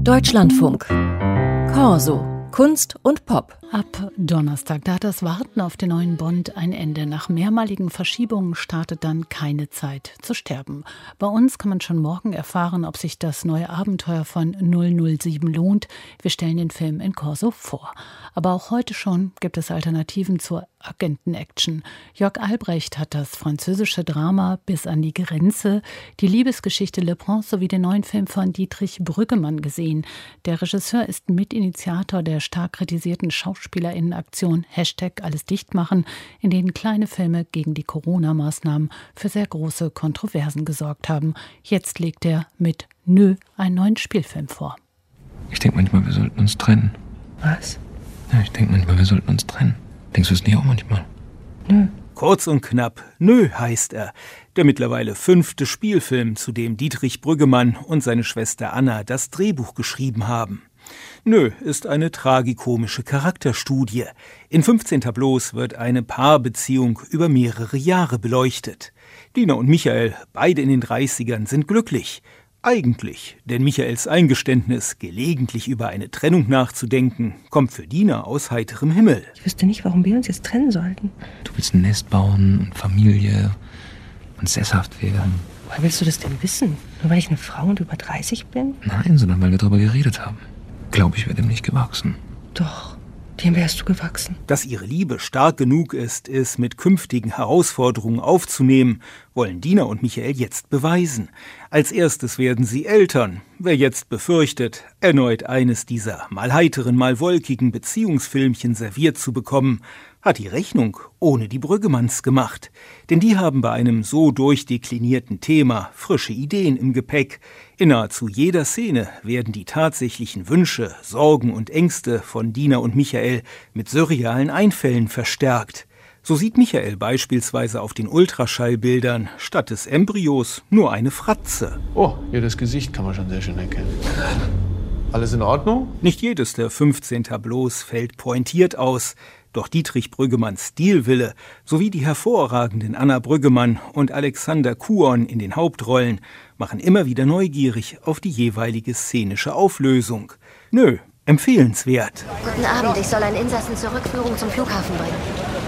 Deutschlandfunk. Corso. Kunst und Pop. Ab Donnerstag, da hat das Warten auf den neuen Bond ein Ende. Nach mehrmaligen Verschiebungen startet dann Keine Zeit zu sterben. Bei uns kann man schon morgen erfahren, ob sich das neue Abenteuer von 007 lohnt. Wir stellen den Film in Corso vor. Aber auch heute schon gibt es Alternativen zur Agenten-Action. Jörg Albrecht hat das französische Drama Bis an die Grenze, die Liebesgeschichte Le Prince sowie den neuen Film von Dietrich Brüggemann gesehen. Der Regisseur ist Mitinitiator der stark kritisierten SchauspielerInnen-Aktion #AllesDichtmachen, in denen kleine Filme gegen die Corona-Maßnahmen für sehr große Kontroversen gesorgt haben. Jetzt legt er mit Nö einen neuen Spielfilm vor. Ich denke manchmal, wir sollten uns trennen. Was? Ja, ich denke manchmal, wir sollten uns trennen. Denkst du es nicht auch manchmal? Nö. Kurz und knapp, Nö heißt er. Der mittlerweile 5. Spielfilm, zu dem Dietrich Brüggemann und seine Schwester Anna das Drehbuch geschrieben haben. Nö ist eine tragikomische Charakterstudie. In 15 Tableaus wird eine Paarbeziehung über mehrere Jahre beleuchtet. Dina und Michael, beide in den 30ern, sind glücklich. Eigentlich, denn Michaels Eingeständnis, gelegentlich über eine Trennung nachzudenken, kommt für Dina aus heiterem Himmel. Ich wüsste nicht, warum wir uns jetzt trennen sollten. Du willst ein Nest bauen und Familie und sesshaft werden. Woher willst du das denn wissen? Nur weil ich eine Frau und über 30 bin? Nein, sondern weil wir darüber geredet haben. Glaube ich, wäre dem nicht gewachsen. Doch, dem wärst du gewachsen. Dass ihre Liebe stark genug ist, es mit künftigen Herausforderungen aufzunehmen, wollen Dina und Michael jetzt beweisen. Als erstes werden sie Eltern. Wer jetzt befürchtet, erneut eines dieser mal heiteren, mal wolkigen Beziehungsfilmchen serviert zu bekommen, hat die Rechnung ohne die Brüggemanns gemacht. Denn die haben bei einem so durchdeklinierten Thema frische Ideen im Gepäck. In nahezu jeder Szene werden die tatsächlichen Wünsche, Sorgen und Ängste von Dina und Michael mit surrealen Einfällen verstärkt. So sieht Michael beispielsweise auf den Ultraschallbildern statt des Embryos nur eine Fratze. Oh, ja, das Gesicht kann man schon sehr schön erkennen. Alles in Ordnung? Nicht jedes der 15 Tableaus fällt pointiert aus. Doch Dietrich Brüggemanns Stilwille sowie die hervorragenden Anna Brüggemann und Alexander Kuon in den Hauptrollen machen immer wieder neugierig auf die jeweilige szenische Auflösung. Nö, empfehlenswert. Guten Abend, ich soll einen Insassen zur Rückführung zum Flughafen bringen.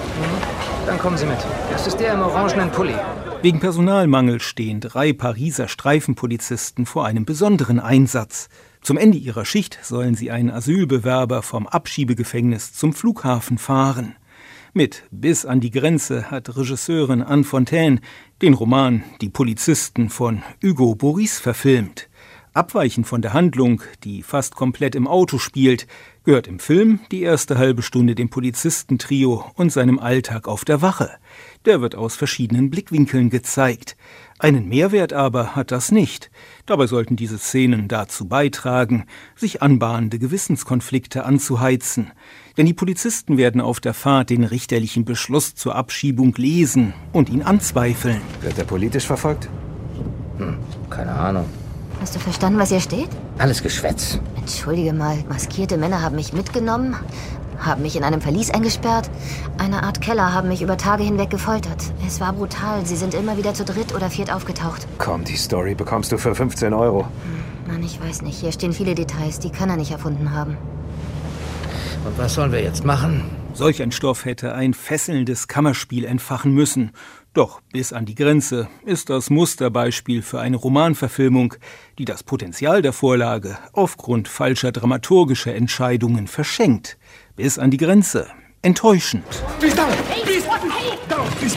Dann kommen Sie mit. Das ist der im orangenen Pulli. Wegen Personalmangel stehen 3 Pariser Streifenpolizisten vor einem besonderen Einsatz. Zum Ende ihrer Schicht sollen sie einen Asylbewerber vom Abschiebegefängnis zum Flughafen fahren. Mit Bis an die Grenze hat Regisseurin Anne Fontaine den Roman Die Polizisten von Hugo Boris verfilmt. Abweichend von der Handlung, die fast komplett im Auto spielt, gehört im Film die erste halbe Stunde dem Polizistentrio und seinem Alltag auf der Wache. Der wird aus verschiedenen Blickwinkeln gezeigt. Einen Mehrwert aber hat das nicht. Dabei sollten diese Szenen dazu beitragen, sich anbahnende Gewissenskonflikte anzuheizen. Denn die Polizisten werden auf der Fahrt den richterlichen Beschluss zur Abschiebung lesen und ihn anzweifeln. Wird er politisch verfolgt? Keine Ahnung. Hast du verstanden, was hier steht? Alles Geschwätz. Entschuldige mal, maskierte Männer haben mich mitgenommen, haben mich in einem Verlies eingesperrt. Eine Art Keller haben mich über Tage hinweg gefoltert. Es war brutal, sie sind immer wieder zu 3. oder 4. aufgetaucht. Komm, die Story bekommst du für 15 €. Mann, ich weiß nicht, hier stehen viele Details, die kann er nicht erfunden haben. Und was sollen wir jetzt machen? Solch ein Stoff hätte ein fesselndes Kammerspiel entfachen müssen. Doch Bis an die Grenze ist das Musterbeispiel für eine Romanverfilmung, die das Potenzial der Vorlage aufgrund falscher dramaturgischer Entscheidungen verschenkt. Bis an die Grenze. Enttäuschend. Please, down! Please! Down! Please!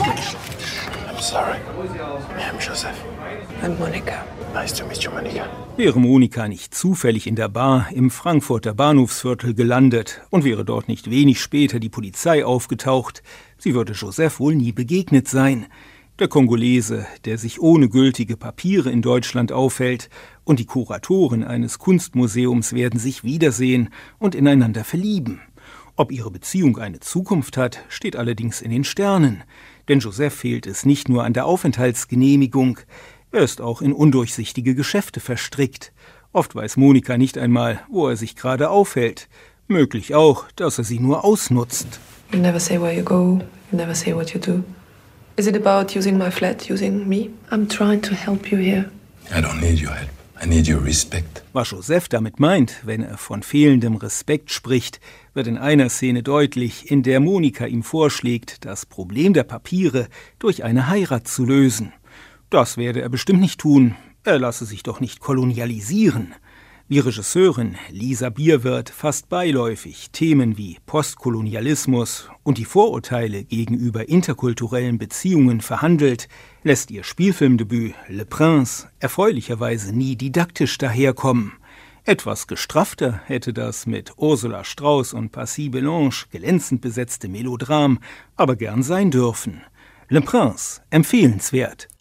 I'm sorry. I'm Joseph. I'm Monika. Nice to meet you, Monika. Wäre Monika nicht zufällig in der Bar im Frankfurter Bahnhofsviertel gelandet und wäre dort nicht wenig später die Polizei aufgetaucht, sie würde Joseph wohl nie begegnet sein. Der Kongolese, der sich ohne gültige Papiere in Deutschland aufhält, und die Kuratoren eines Kunstmuseums werden sich wiedersehen und ineinander verlieben. Ob ihre Beziehung eine Zukunft hat, steht allerdings in den Sternen. Denn Joseph fehlt es nicht nur an der Aufenthaltsgenehmigung, er ist auch in undurchsichtige Geschäfte verstrickt. Oft weiß Monika nicht einmal, wo er sich gerade aufhält. Möglich auch, dass er sie nur ausnutzt. You never say where you go, you never say what you do. Is it about using my flat, using me? I'm trying to help you here. I don't need your help. I need your respect. Was Joseph damit meint, wenn er von fehlendem Respekt spricht, wird in einer Szene deutlich, in der Monika ihm vorschlägt, das Problem der Papiere durch eine Heirat zu lösen. Das werde er bestimmt nicht tun. Er lasse sich doch nicht kolonialisieren. Wie Regisseurin Lisa Bierwirth fast beiläufig Themen wie Postkolonialismus und die Vorurteile gegenüber interkulturellen Beziehungen verhandelt, lässt ihr Spielfilmdebüt Le Prince erfreulicherweise nie didaktisch daherkommen. Etwas gestraffter hätte das mit Ursula Strauß und Passy Belange glänzend besetzte Melodram aber gern sein dürfen. Le Prince, empfehlenswert.